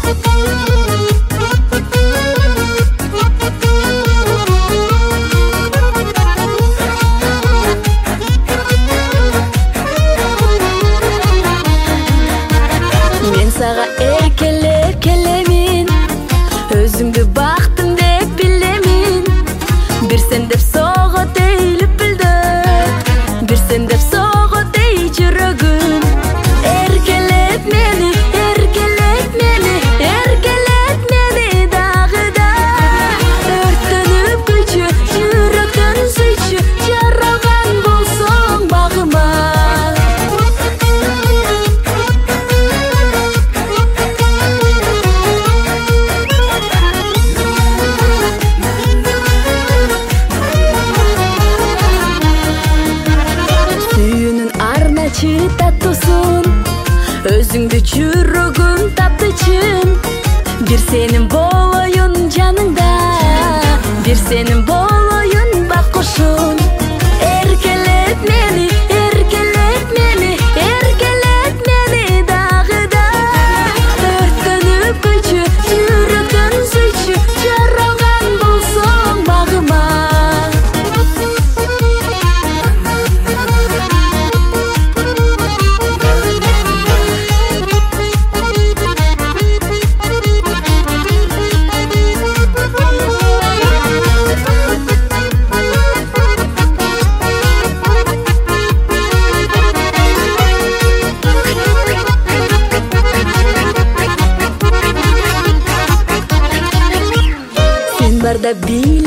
Мен сага эркелеп келемин, өзүңдү бактым деп билемин. Бир сен деп сого дейли билдім, бир сен деп сого дей жүрөгүм. Эркелеп мени, эркелеп мени, эркелеп мени дагы да. Өрттөнүп күчү, жүрөктөн сүйчү, жаралган болсоң багыма. Таттуsun, өзүңдү жүрөгүм тапты чын. Бир сенин болоюн жаныңда, бир сенин болоюн бак кушун. Эркелеп мени, эркелеп мени, эркелеп мени дагы да. Өрттөнүп күчү, жүрөктөн сүйчү, жаралган болсоң багыма. Барда